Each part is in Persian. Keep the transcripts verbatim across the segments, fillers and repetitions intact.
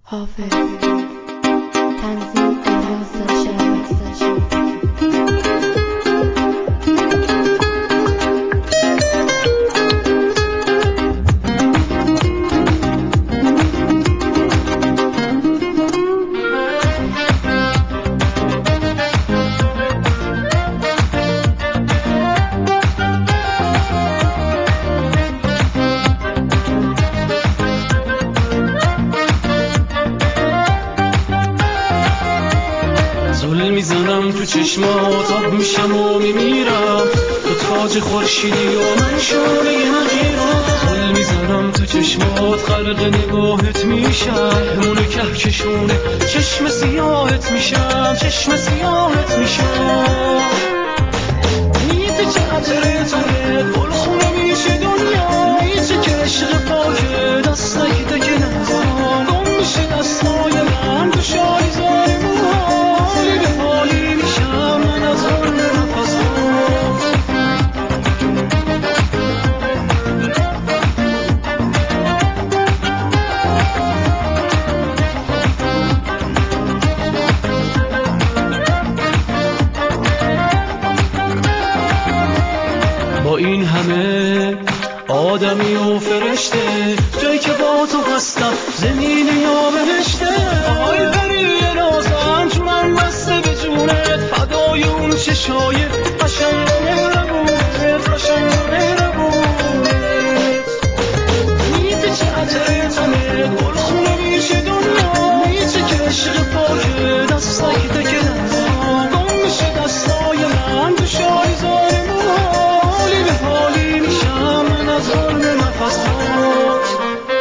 حافظ تنظیم الیاس شریعتی. زل میزنم تو چشمات، آب میشم و میمیرم، تو تاج خورشیدی و من شعله حقیرم. زل میزنم تو چشمات، غرق نگاهت میشم، همون کهکشونه چشم سیاهت میشم، چشم سیاهت میشم. نیست چه عطر تنه گل خونه میشه دنیا، نیست که عشق پاکه دست نگیده که نزام گم میشه دستای من تو شاهیزار موها. حالی به حالی میشم من از حال نفسات. با این همه آدمی و فرشته، جایی که با تو هستم زمین یا بهشته. آی پری نازن جونم بسته به جونت، فدای اون چشای قشنگ و مهربونت، قشنگ و مهربونت. نیست چه عطر تنه گل خونه میشه دنیا، نیست که عشق پاکه دست نگیده که نزام گم میشه دستای من تو شاهیزار موها. حالی به حالی میشم من از حال نفسات.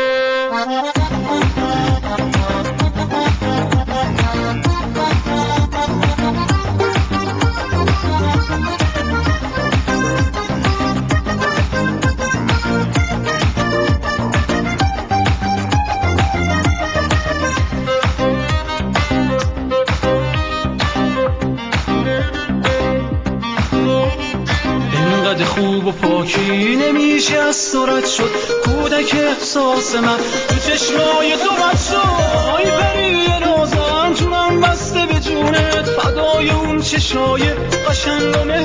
اینقدر خوب و پاکی نمیشه از صورت شد، کودک احساس من تو چشمای تو رد شد. آی پری نازن جونم بسته به جونت، فدای اون چشای قشنگ و